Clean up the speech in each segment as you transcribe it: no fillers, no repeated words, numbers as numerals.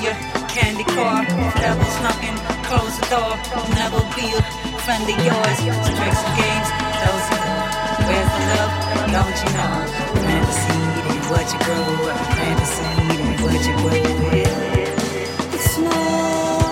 your candy car. Devil snuck in, close the door. Never be a friend of yours. Some tricks and games, those you know. Where's the love? Don't you know? Plant the seed and what you grow. Plant the seed and what you grow. It's no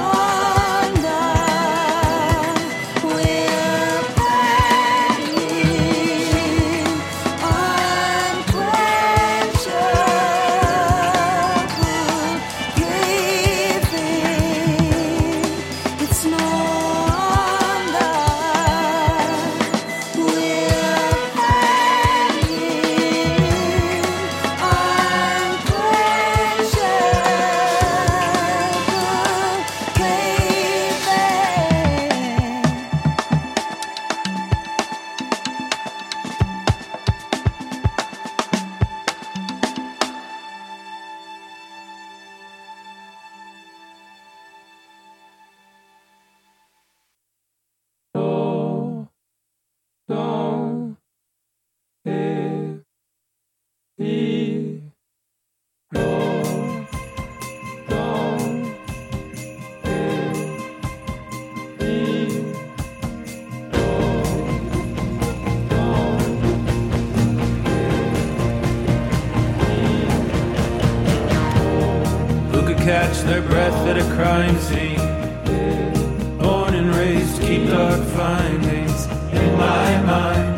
catch their breath at a crime scene. Born and raised, keep dark findings in my mind.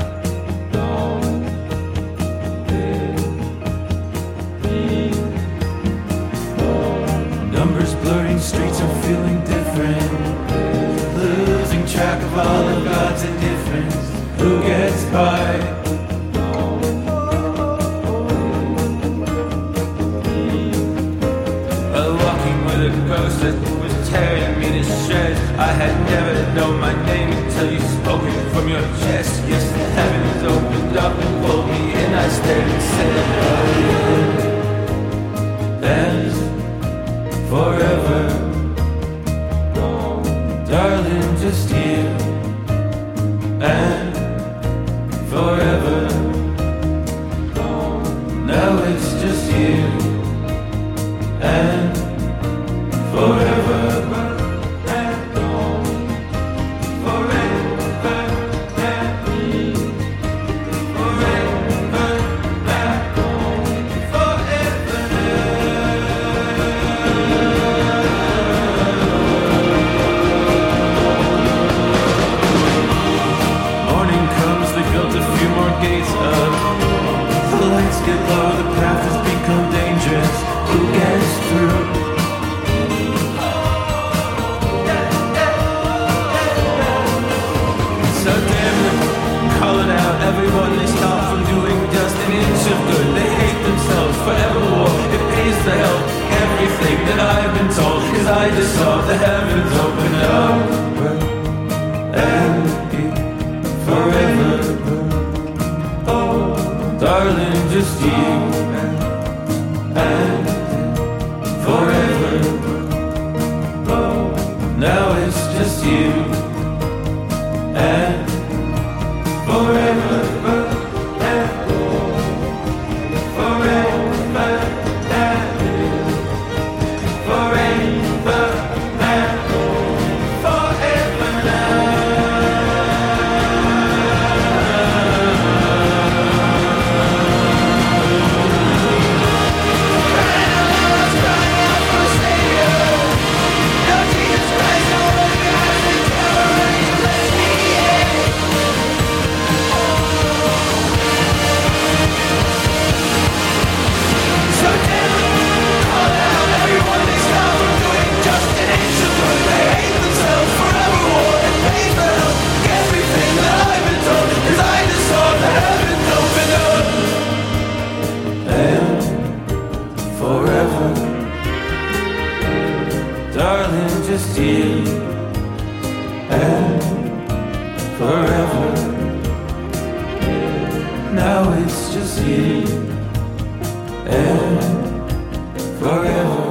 Numbers blurring, streets are feeling different. Losing track of all of God's indifference. Who gets by? A ghost that was tearing me to shreds. I had never known my name until you spoke it from your chest. Yes, the heavens opened up and pulled me in. I stared and said, oh, and forever, darling, just you and forever. Now it's just you and forever. Get low, the path has become dangerous. Who gets through? So damn them, call it out. Everyone they stop from doing just an inch of good. They hate themselves forevermore. It pays the hell everything that I've been told. Cause I just saw the heavens open up and be forever. Darling, just you and forever. Now it's just you and forever. Darling, just you and forever. Now it's just you and forever.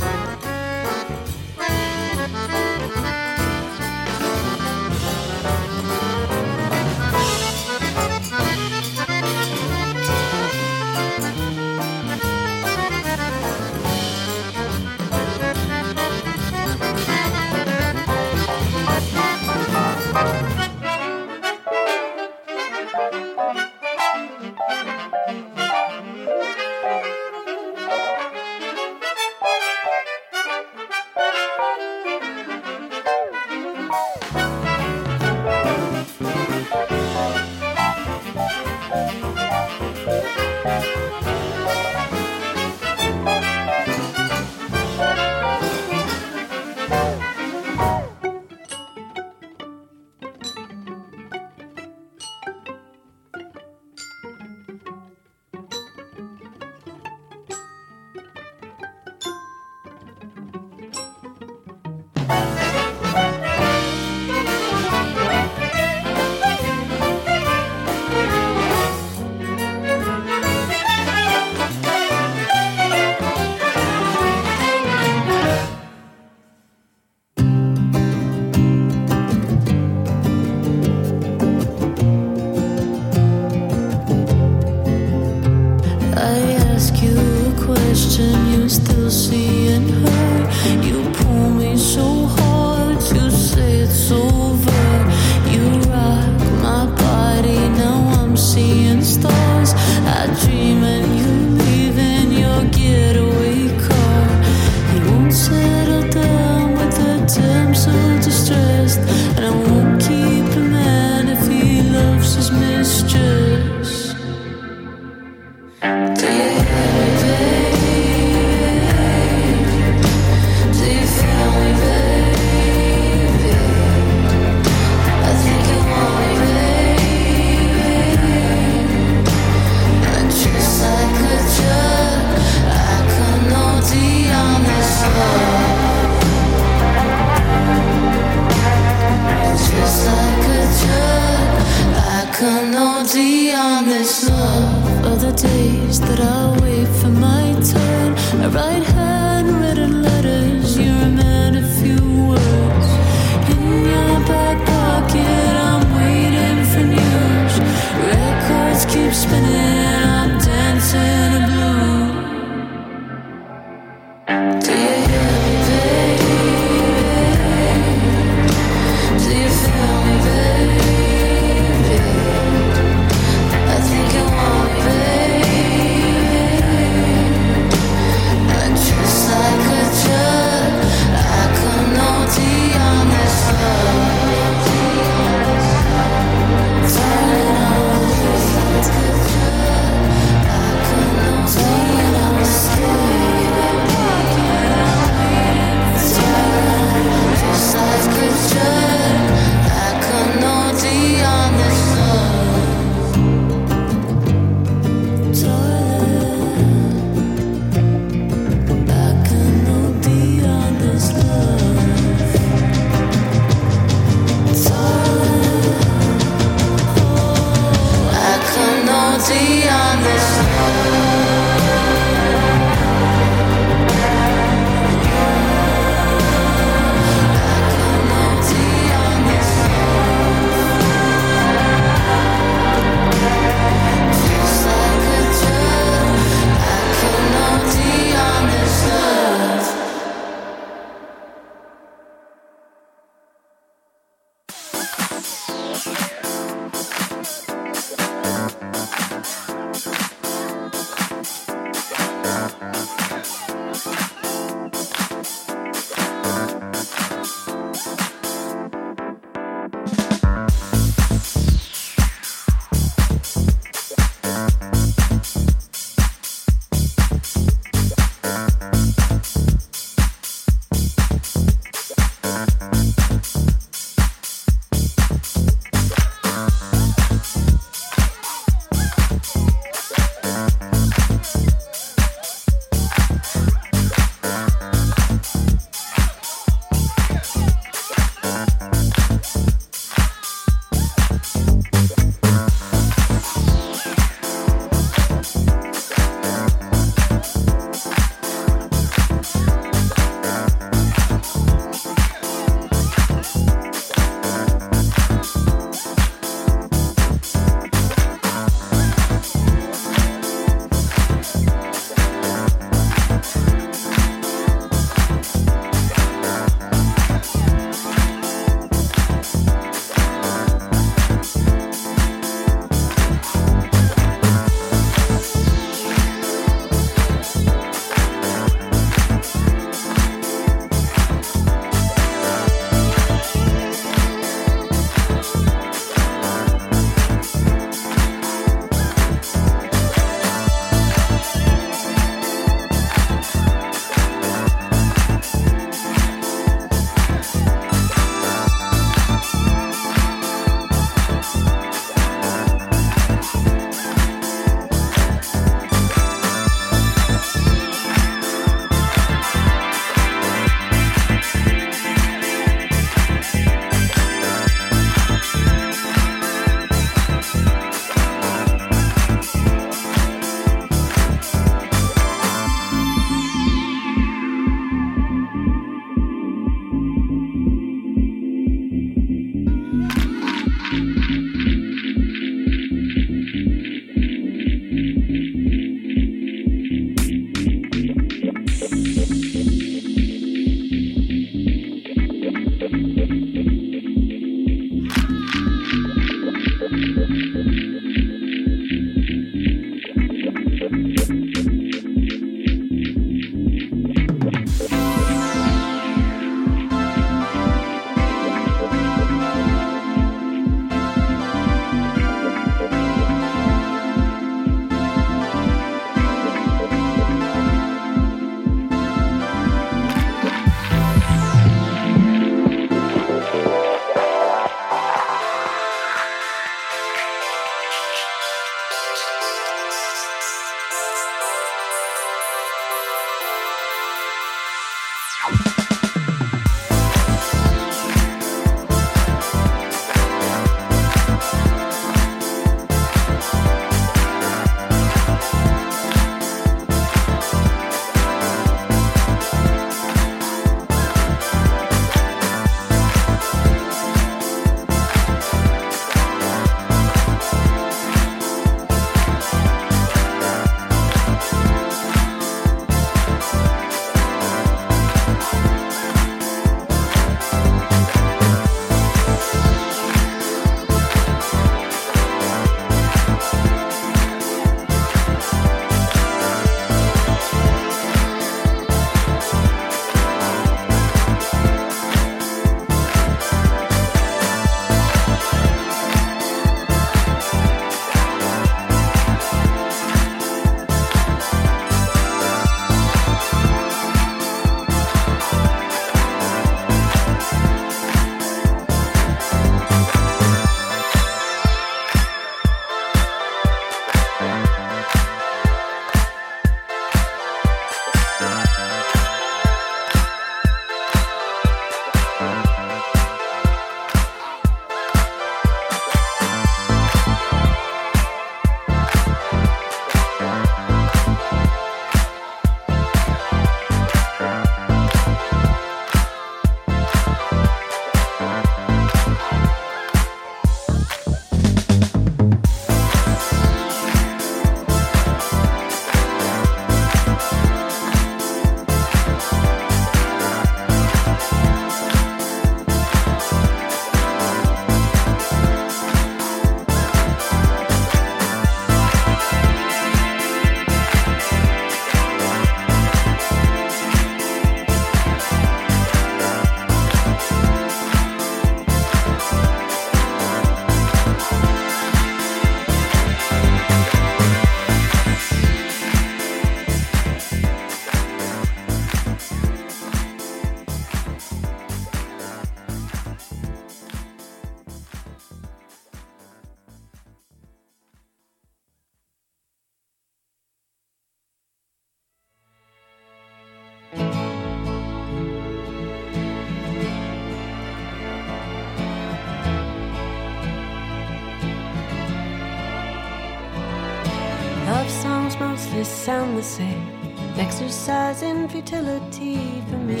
mostly sound the same. Exercise and futility for me.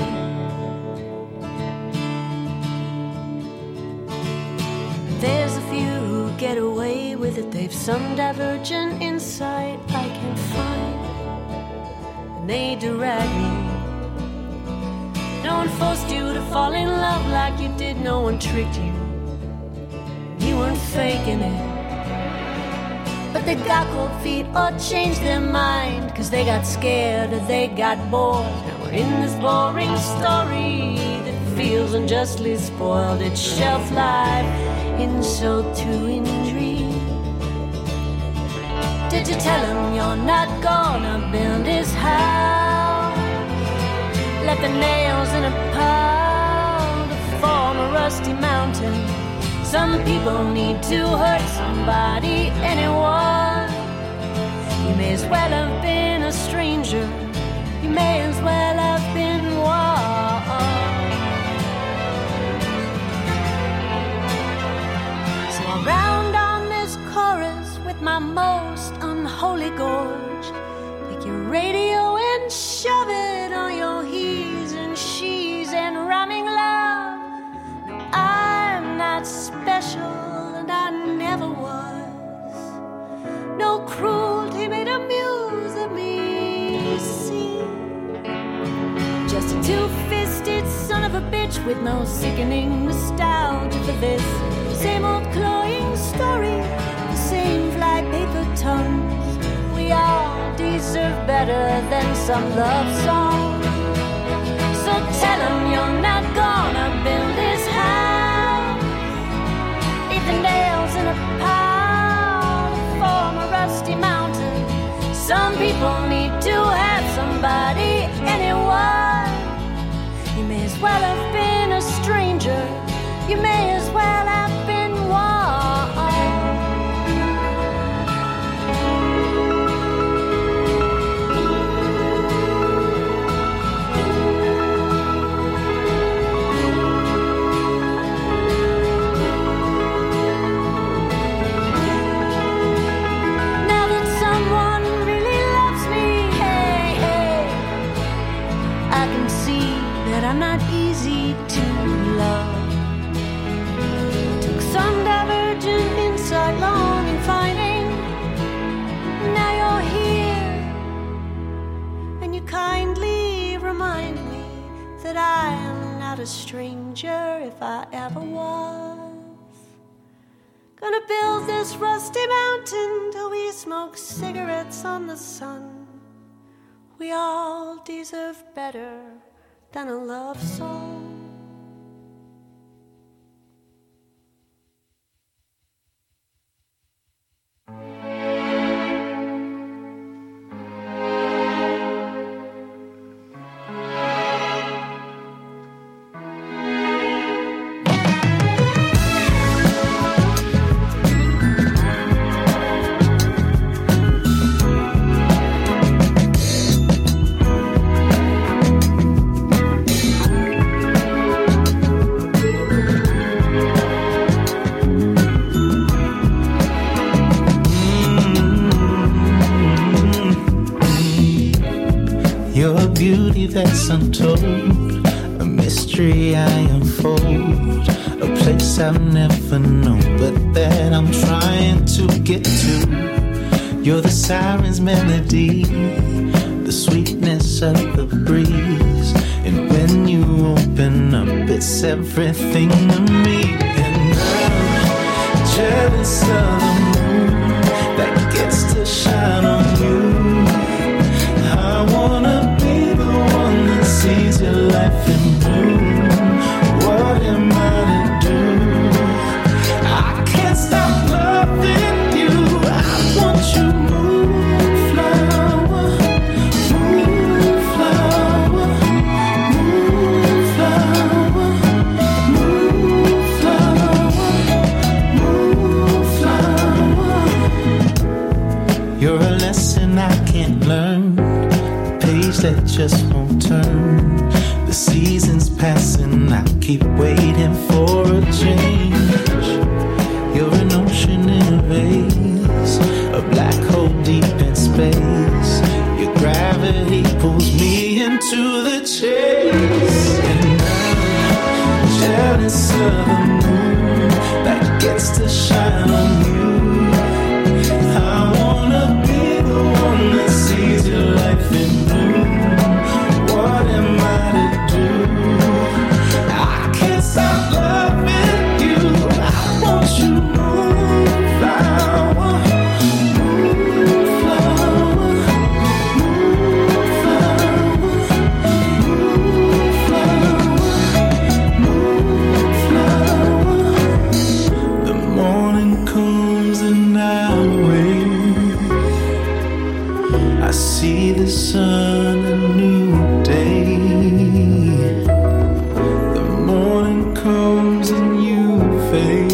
There's a few who get away with it. They've some divergent insight I can't find, and they drag me. No one forced you to fall in love like you did. No one tricked you. You weren't faking it. But they got cold feet or changed their mind, 'cause they got scared or they got bored. Now we're in this boring story that feels unjustly spoiled. Its shelf life in so too intrigue. Did you tell him you're not gonna build his house? Let the nails in a pile to form a rusty mountain. Some people need to hurt somebody, anyone. You may as well have been a stranger. You may as well have been one. So I'll round on this chorus with my most unholy gorge. Take your radio and shove it on your he's and she's and rhyming love. No, I'm not special and I never was. No cruelty made a muse of me, see. Just a two-fisted son of a bitch with no sickening nostalgia for this same old cloying story, the same flypaper tongues. We all deserve better than some love song. So tell him you're not gonna build his house. Leave the nails in a pile to form a rusty mountain. Some people need to have somebody, anyone. You may as well have been a stranger. You may as well have been one. I'm not easy to love. Took some divergent insight long in finding. Now you're here, and you kindly remind me that I am not a stranger if I ever was. Gonna build this rusty mountain till we smoke cigarettes on the sun. We all deserve better than a love song. That's untold, a mystery I unfold, a place I've never known, but that I'm trying to get to. You're the siren's melody, the sweetness of the breeze, and when you open up, it's everything to me. And I'm jealous of the moon that gets to shine on you. I wanna sees your life in bloom. What am I to do? I can't stop loving you. I want you, moonflower, moonflower, moonflower, moonflower, moonflower. You're a lesson I can't learn, a page that just won't turn. The seasons passing, I keep waiting for a change. You're an ocean in a vase, a black hole deep in space. gravity pulls me into the chase. And I'm jealous of the moon that gets to shine on you. I wanna be the one that sees your life in bloom. What am I to do? I can't stop loving you. I want you, moonflower, moonflower, moonflower, moonflower. The morning comes and I wait. I see the sun, a new day. The morning comes and you fade.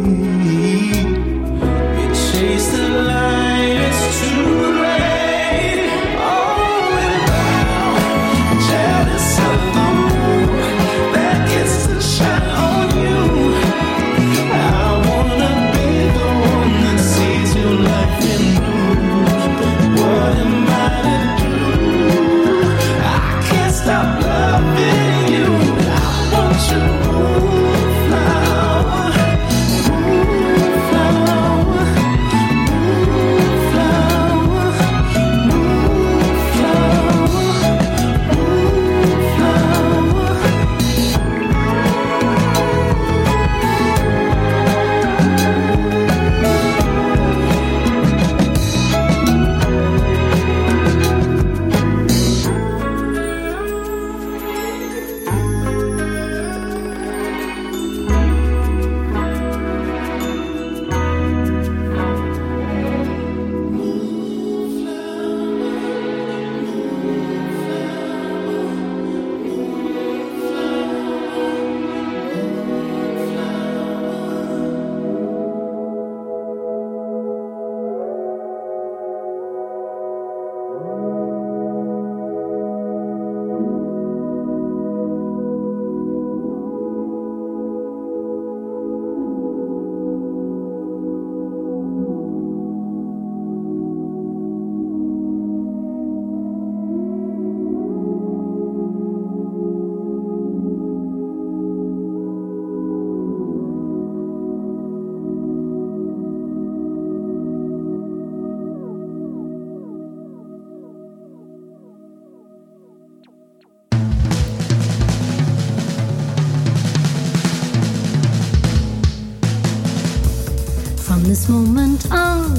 We chase the light, it's too late. Oh, and I'm jealous of the moon that gets to shine on you. I wanna be the one that sees your life in bloom. But what am I to do? I can't stop loving you. I want you, moonflower, moonflower, moonflower, From this moment on,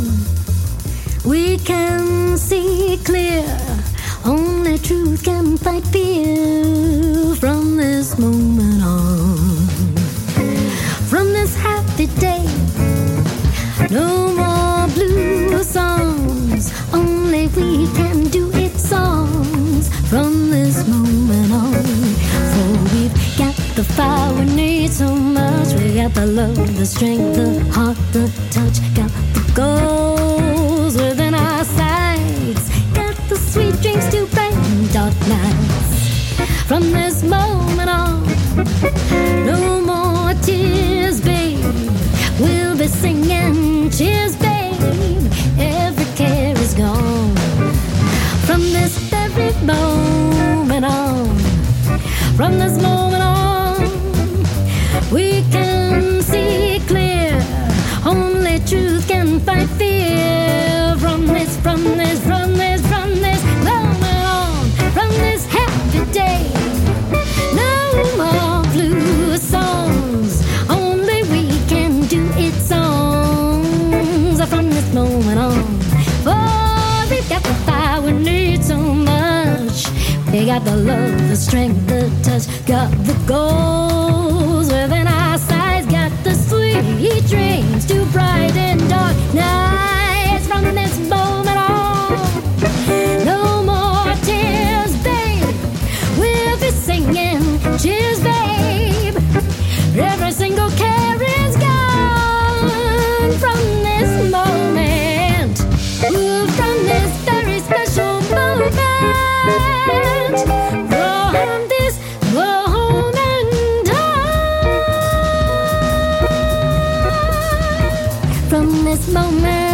we can see clear. Only truth can fight fear. From this moment on, from this happy day, no more blue songs. Only we can do it songs. From this moment on, for we've got the fire we need so much. We got the love, the strength, the heart, the touch. Got the goals within our sights. Got the sweet dreams to brighten dark nights. From this moment on, no more tears, babe. We'll be singing cheers, babe. Every care is gone. From this very moment on, from this moment on, we can see clear. Only truth can fight fear. From this moment on, from this happy day, no more blue songs. Only we can do it songs. From this moment on, for we've got the fire we need so much. We got the love, the strength, the touch. Got the goals within our sights. Got the sweet dreams to brighten dark nights. From this moment on, no more tears, babe. We'll be singing cheers, babe. Every single care is gone. From this moment, ooh, from this very special moment. From this moment on, from this moment.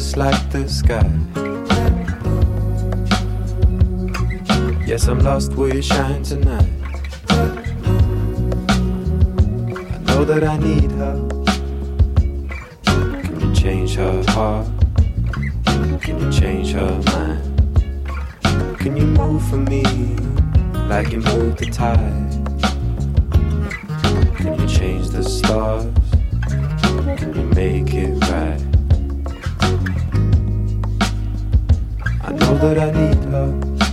just like the sky. Yes, I'm lost, will you shine tonight? I know that I need her. Can you change her heart? Can you change her mind? Can you move for me like you move the tide? Can you change the stars? Can you make it right? I know that I need her.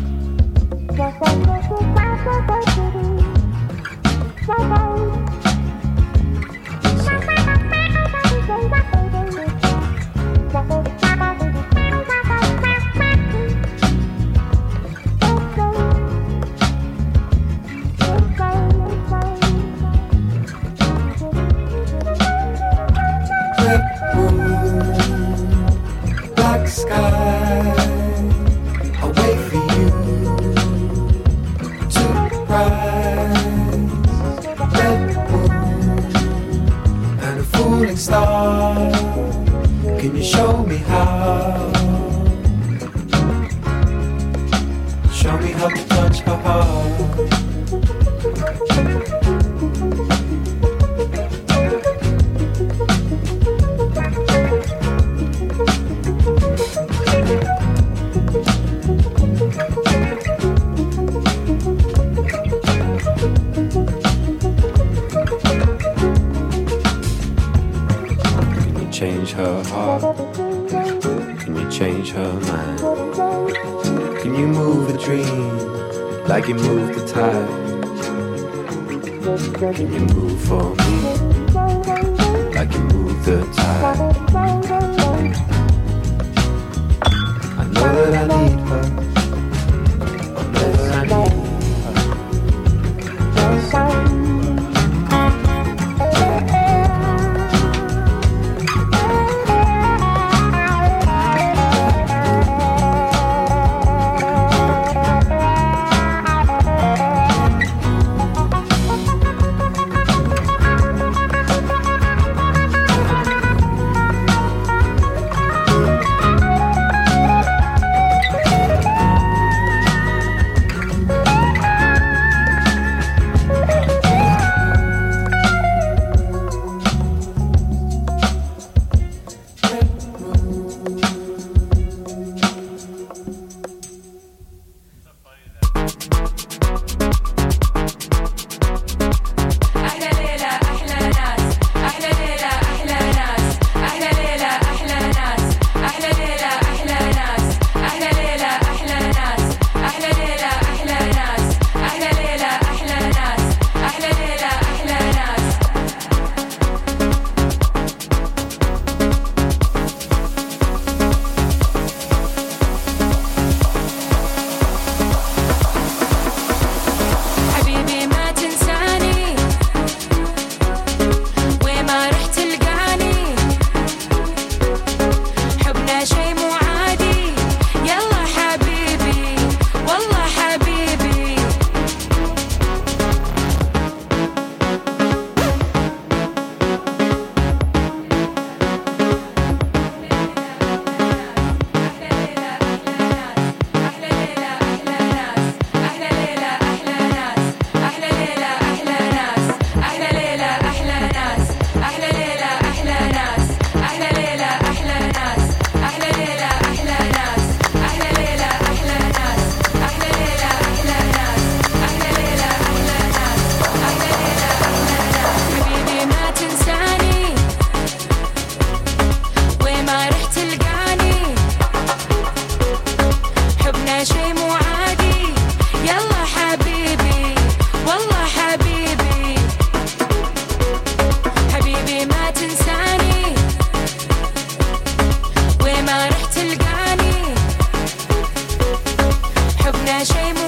Can you show me how? Show me how to touch her heart. Change her heart? Can you change her mind? Can you move a dream like you move the tide? Can you move for me like you move the tide? I know that I need her. I know that I need her. شي